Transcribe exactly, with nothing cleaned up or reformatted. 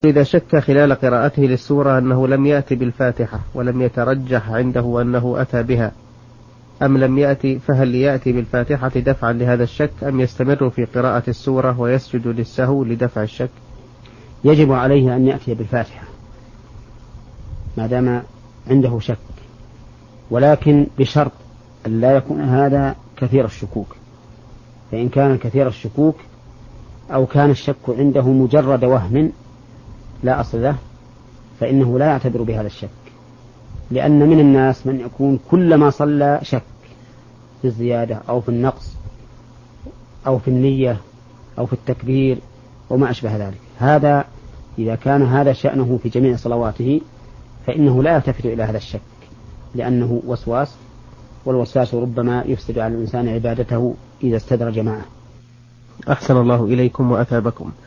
إذا شك خلال قراءته للسورة أنه لم يأتي بالفاتحة ولم يترجح عنده أنه أتى بها أم لم يأتي، فهل يأتي بالفاتحة دفعا لهذا الشك أم يستمر في قراءة السورة ويسجد للسهو لدفع الشك؟ يجب عليه أن يأتي بالفاتحة ما دام عنده شك، ولكن بشرط أن لا يكون هذا كثير الشكوك. فإن كان كثير الشكوك أو كان الشك عنده مجرد وهم لا أصل له فإنه لا يعتبر بهذا الشك، لأن من الناس من يكون كلما صلى شك في الزيادة أو في النقص أو في النية أو في التكبير وما أشبه ذلك. هذا إذا كان هذا شأنه في جميع صلواته فإنه لا يلتفت إلى هذا الشك لأنه وسواس، والوسواس ربما يفسد على الإنسان عبادته إذا استدرج معه. أحسن الله إليكم وأثابكم.